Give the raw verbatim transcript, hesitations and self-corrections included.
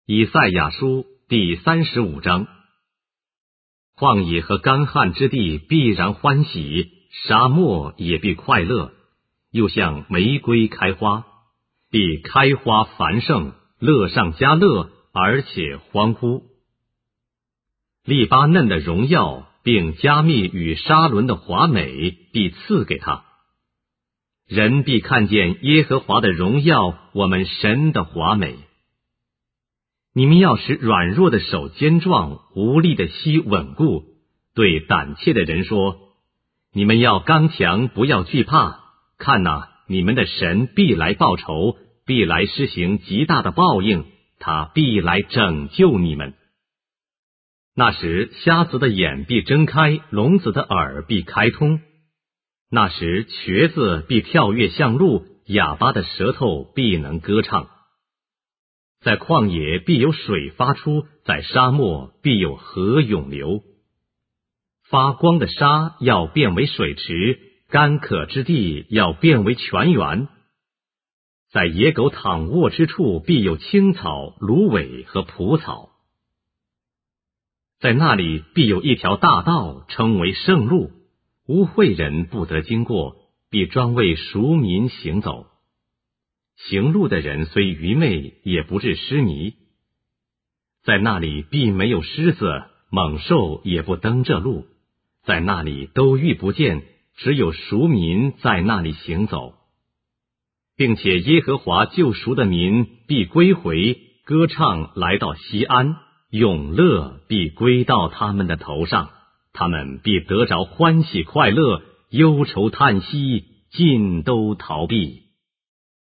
以赛亚书第三十五章。旷野和干旱之地必然欢喜，沙漠也必快乐，又像玫瑰开花，必开花繁盛，乐上加乐，而且欢呼。利巴嫩的荣耀并加密与沙伦的华美必赐给他。人必看见耶和华的荣耀，我们神的华美。你们要使软弱的手坚壮，无力的膝稳固，对胆怯的人说，你们要刚强，不要惧怕，看哪，你们的神必来报仇，必来施行极大的报应，他必来拯救你们。那时瞎子的眼必睁开，聋子的耳必开通。那时瘸子必跳跃向路，哑巴的舌头必能歌唱。在旷野必有水发出，在沙漠必有河涌流。发光的沙要变为水池，干渴之地要变为泉源。在野狗躺卧之处必有青草、芦苇和蒲草。在那里必有一条大道，称为圣路，污秽人不得经过，必专为赎民行走。行路的人虽愚昧，也不致失迷。在那里必没有狮子，猛兽也不登这路，在那里都遇不见，只有赎民在那里行走。并且耶和华救赎的民必归回，歌唱来到西安，永乐必归到他们的头上，他们必得着欢喜快乐，忧愁叹息尽都逃避。